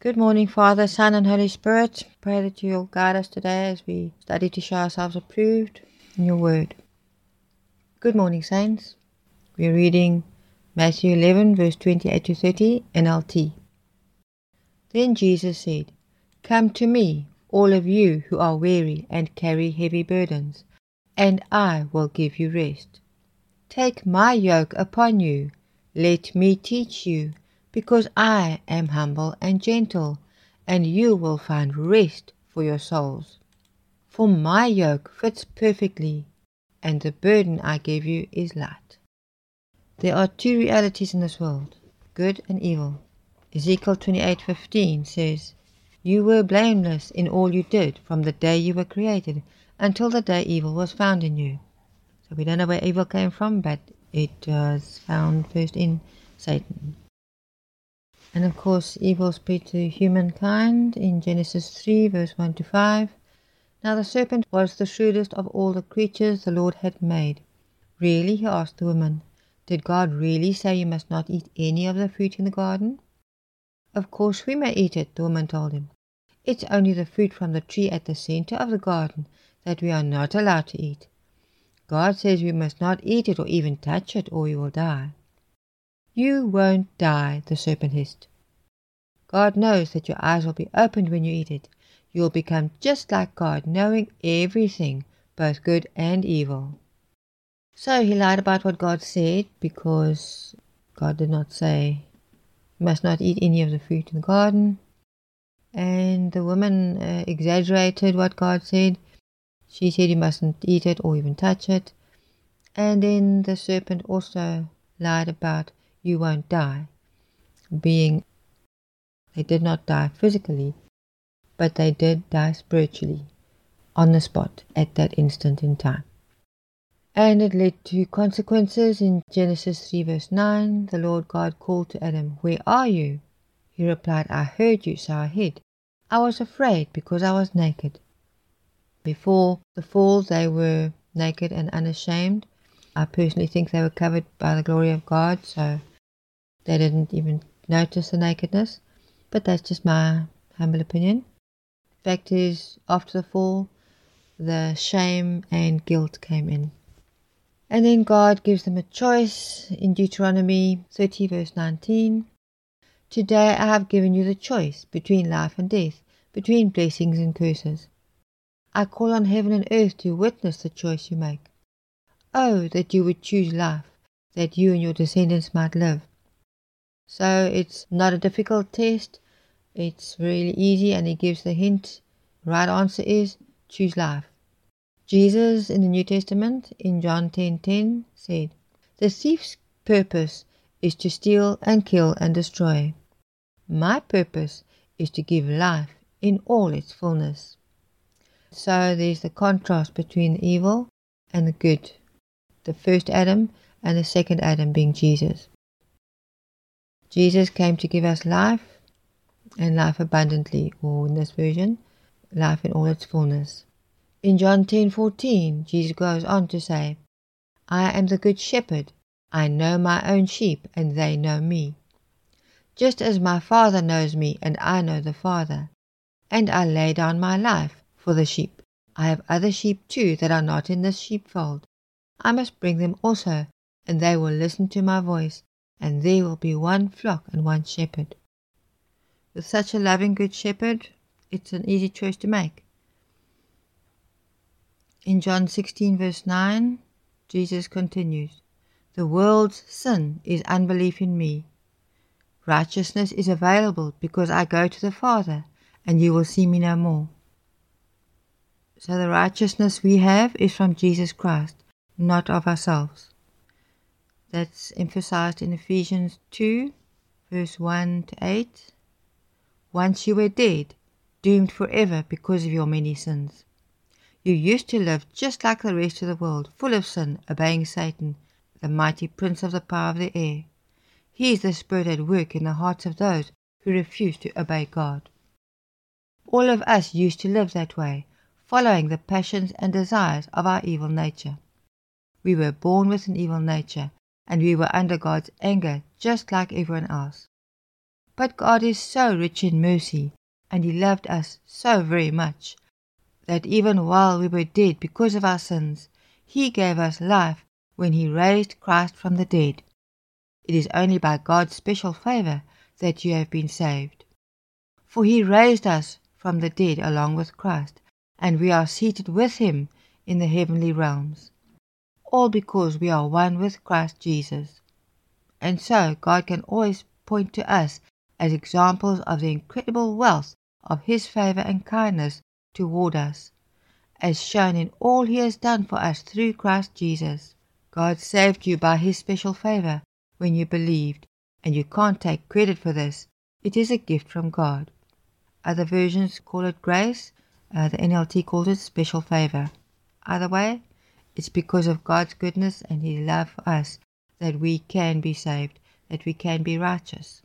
Good morning, Father, Son, and Holy Spirit. Pray that you'll guide us today as we study to show ourselves approved in your word. Good morning, Saints. We're reading Matthew 11, verse 28 to 30, NLT. Then Jesus said, "Come to me, all of you who are weary and carry heavy burdens, and I will give you rest. Take my yoke upon you. Let me teach you, because I am humble and gentle, and you will find rest for your souls. For my yoke fits perfectly, and the burden I give you is light." There are two realities in this world, good and evil. Ezekiel 28:15 says, "You were blameless in all you did from the day you were created until the day evil was found in you." So we don't know where evil came from, but it was found first in Satan. And of course, evil spread to humankind in Genesis 3, verse 1 to 5. Now the serpent was the shrewdest of all the creatures the Lord had made. "Really?" he asked the woman. "Did God really say you must not eat any of the fruit in the garden?" "Of course we may eat it," the woman told him. "It's only the fruit from the tree at the center of the garden that we are not allowed to eat. God says we must not eat it or even touch it, or we will die." "You won't die," the serpent hissed. "God knows that your eyes will be opened when you eat it. You will become just like God, knowing everything, both good and evil." So he lied about what God said, because God did not say you must not eat any of the fruit in the garden. And the woman exaggerated what God said. She said you mustn't eat it or even touch it. And then the serpent also lied about you won't die, being they did not die physically, but they did die spiritually, on the spot, at that instant in time. And it led to consequences. In Genesis 3 verse 9, the Lord God called to Adam, "Where are you?" He replied, "I heard you, so I hid. I was afraid because I was naked." Before the fall, they were naked and unashamed. I personally think they were covered by the glory of God, so they didn't even notice the nakedness. But that's just my humble opinion. Fact is, after the fall, the shame and guilt came in. And then God gives them a choice in Deuteronomy 30 verse 19. "Today I have given you the choice between life and death, between blessings and curses. I call on heaven and earth to witness the choice you make. Oh, that you would choose life, that you and your descendants might live." So it's not a difficult test. It's really easy, and he gives the hint. The right answer is choose life. Jesus in the New Testament, in John 10:10, said, "The thief's purpose is to steal and kill and destroy. My purpose is to give life in all its fullness." So there's the contrast between the evil and the good. The first Adam and the second Adam being Jesus. Jesus came to give us life, and life abundantly, or in this version, life in all its fullness. In John 10:14, Jesus goes on to say, "I am the good shepherd. I know my own sheep, and they know me. Just as my Father knows me, and I know the Father. And I lay down my life for the sheep. I have other sheep too that are not in this sheepfold. I must bring them also, and they will listen to my voice, and there will be one flock and one shepherd." With such a loving good shepherd, it's an easy choice to make. In John 16 verse 9, Jesus continues, "The world's sin is unbelief in me. Righteousness is available because I go to the Father, and you will see me no more." So the righteousness we have is from Jesus Christ, not of ourselves. That's emphasized in Ephesians 2, verse 1 to 8. "Once you were dead, doomed forever because of your many sins. You used to live just like the rest of the world, full of sin, obeying Satan, the mighty prince of the power of the air. He is the spirit at work in the hearts of those who refuse to obey God." All of us used to live that way, following the passions and desires of our evil nature. We were born with an evil nature, and we were under God's anger just like everyone else. But God is so rich in mercy, and He loved us so very much, that even while we were dead because of our sins, He gave us life when He raised Christ from the dead. It is only by God's special favor that you have been saved. For He raised us from the dead along with Christ, and we are seated with Him in the heavenly realms, all because we are one with Christ Jesus. And so God can always point to us as examples of the incredible wealth of His favor and kindness toward us, as shown in all He has done for us through Christ Jesus. God saved you by His special favor when you believed, and you can't take credit for this. It is a gift from God. Other versions call it grace. The NLT calls it special favor. Either way, it's because of God's goodness and His love for us that we can be saved, that we can be righteous.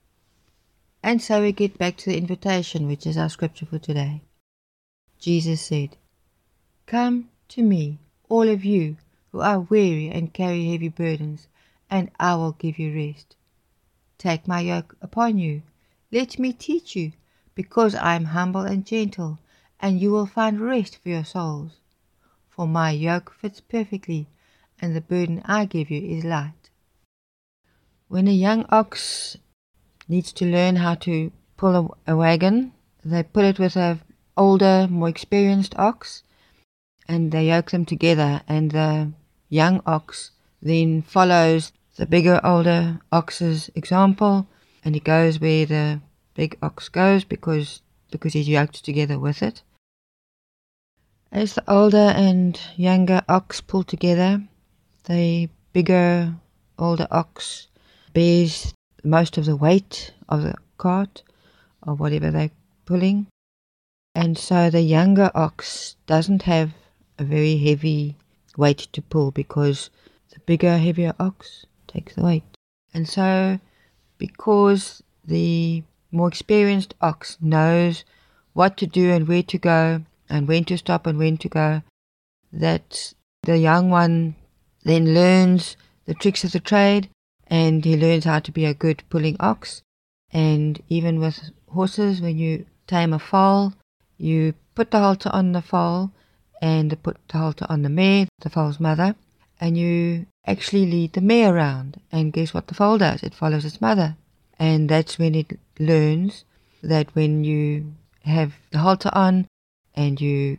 And so we get back to the invitation, which is our scripture for today. Jesus said, "Come to me, all of you who are weary and carry heavy burdens, and I will give you rest. Take my yoke upon you. Let me teach you, because I am humble and gentle, and you will find rest for your souls. For my yoke fits perfectly, and the burden I give you is light." When a young ox needs to learn how to pull a wagon, they put it with an older, more experienced ox, and they yoke them together, and the young ox then follows the bigger, older ox's example, and he goes where the big ox goes because he's yoked together with it. As the older and younger ox pull together, the bigger, older ox bears most of the weight of the cart or whatever they're pulling, and so the younger ox doesn't have a very heavy weight to pull because the bigger, heavier ox takes the weight. And so because the more experienced ox knows what to do and where to go and when to stop and when to go, that the young one then learns the tricks of the trade, and he learns how to be a good pulling ox. And even with horses, when you tame a foal, you put the halter on the foal and put the halter on the mare, the foal's mother, and you actually lead the mare around. And guess what the foal does? It follows its mother. And that's when it learns that when you have the halter on and you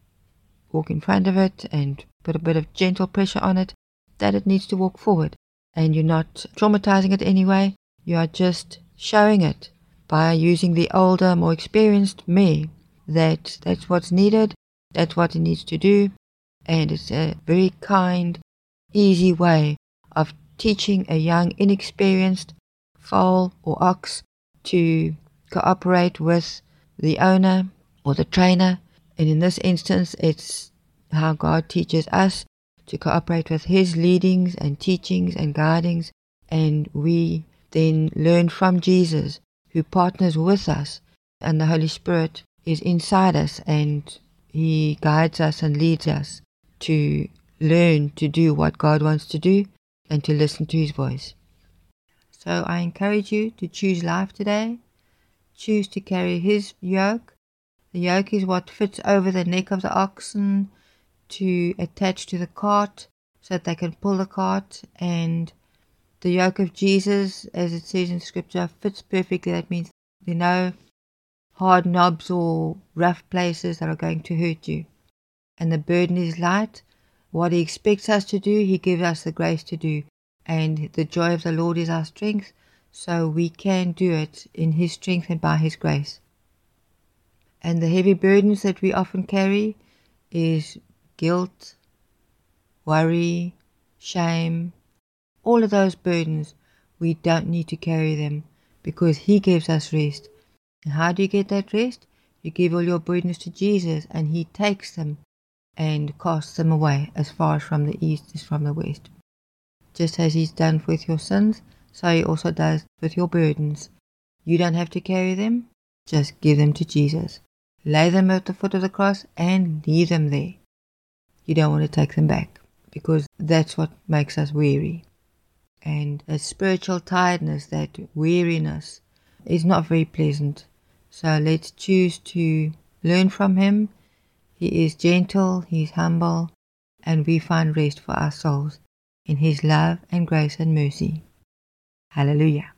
walk in front of it and put a bit of gentle pressure on it, that it needs to walk forward. And you're not traumatizing it anyway. You are just showing it by using the older, more experienced mare that that's what's needed, that's what it needs to do. And it's a very kind, easy way of teaching a young, inexperienced foal or ox to cooperate with the owner or the trainer. And in this instance, it's how God teaches us to cooperate with His leadings and teachings and guidings. And we then learn from Jesus, who partners with us, and the Holy Spirit is inside us, and He guides us and leads us to learn to do what God wants to do and to listen to His voice. So I encourage you to choose life today. Choose to carry His yoke. The yoke is what fits over the neck of the oxen to attach to the cart so that they can pull the cart. And the yoke of Jesus, as it says in Scripture, fits perfectly. That means there are no hard knobs or rough places that are going to hurt you. And the burden is light. What He expects us to do, He gives us the grace to do. And the joy of the Lord is our strength, so we can do it in His strength and by His grace. And the heavy burdens that we often carry is guilt, worry, shame. All of those burdens, we don't need to carry them because He gives us rest. And how do you get that rest? You give all your burdens to Jesus, and He takes them and casts them away as far as from the east as from the west. Just as He's done with your sins, so He also does with your burdens. You don't have to carry them, just give them to Jesus. Lay them at the foot of the cross and leave them there. You don't want to take them back, because that's what makes us weary. And that spiritual tiredness, that weariness, is not very pleasant. So let's choose to learn from him. He is gentle, he is humble, and we find rest for our souls in his love and grace and mercy. Hallelujah.